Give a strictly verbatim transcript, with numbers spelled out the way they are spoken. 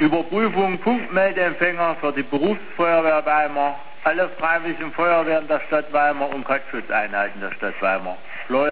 Überprüfung Punktmeldeempfänger für die Berufsfeuerwehr Weimar, alle freiwilligen Feuerwehren der Stadt Weimar und Brandschutzeinheiten der Stadt Weimar.